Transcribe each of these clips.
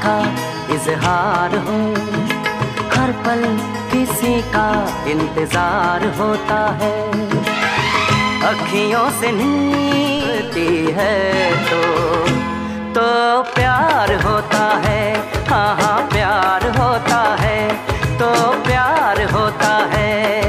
का इजहार हो, हर पल किसी का इंतजार होता है। अखियों से नीती है तो प्यार होता है। हाँ हाँ प्यार होता है, तो प्यार होता है।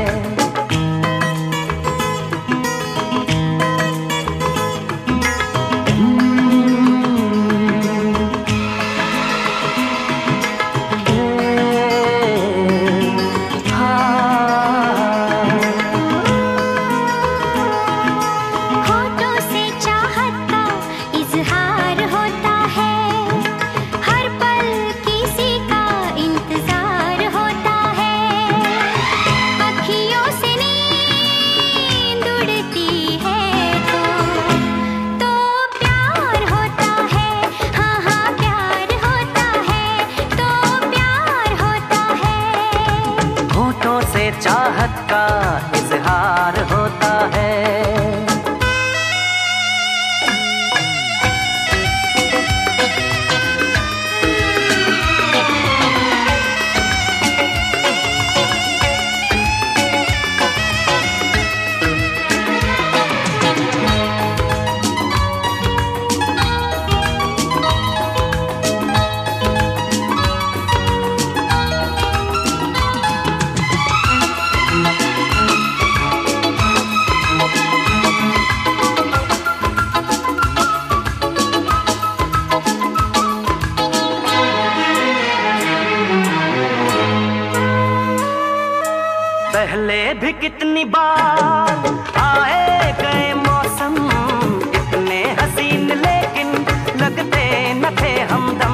चाहत का इजहार होता है। पहले भी कितनी बार आए गए मौसम, इतने हसीन लेकिन लगते न थे हमदम।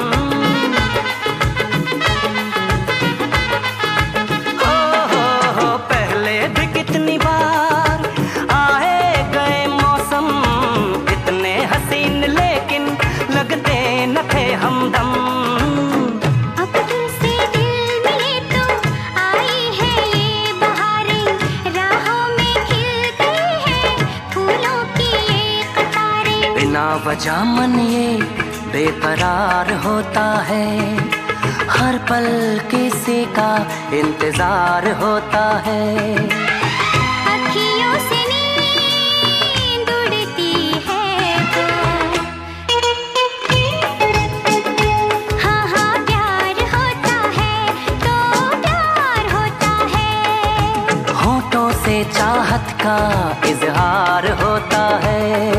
हो पहले भी कितनी बार आए गए मौसम, इतने हसीन लेकिन लगते न थे हमदम। बिना वजह मन ये बेकरार होता है, हर पल किसी का इंतजार होता है। अखियों से नींद उड़ती है हाँ हाँ प्यार होता है, तो प्यार होता है। होठों से चाहत का इजहार होता है।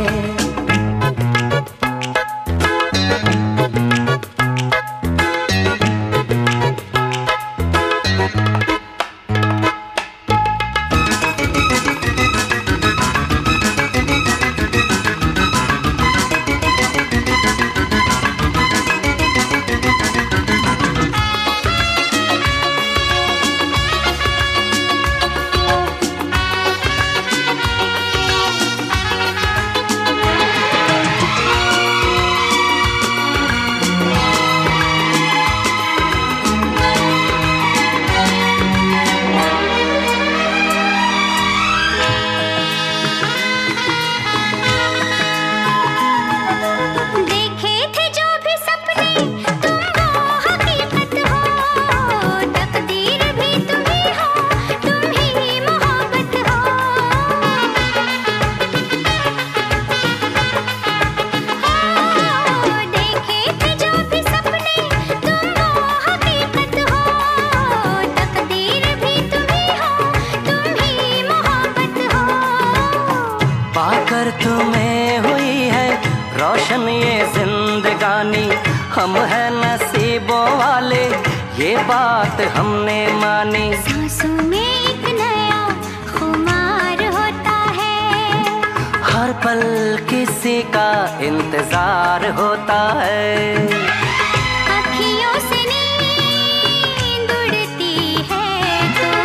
पाकर तुम्हें हुई है रोशन ये जिंदगानी, हम हैं नसीबों वाले ये बात हमने मानी। सांसों में एक नया खुमार होता है, हर पल किसी का इंतजार होता है। अखियों से नींद उड़ती है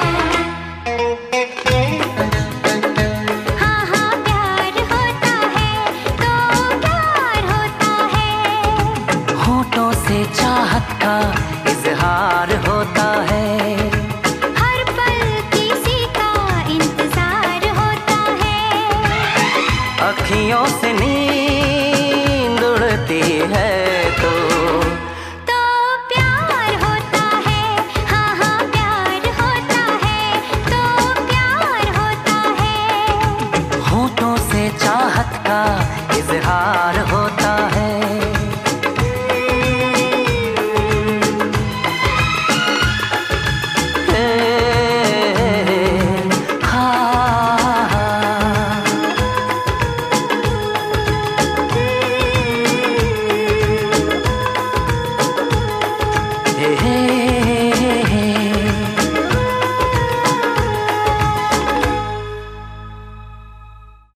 हाँ हाँ प्यार होता है, तो प्यार होता है। होठों से चाहत का इजहार होता है, हर पल किसी का इंतजार होता है। अखियों से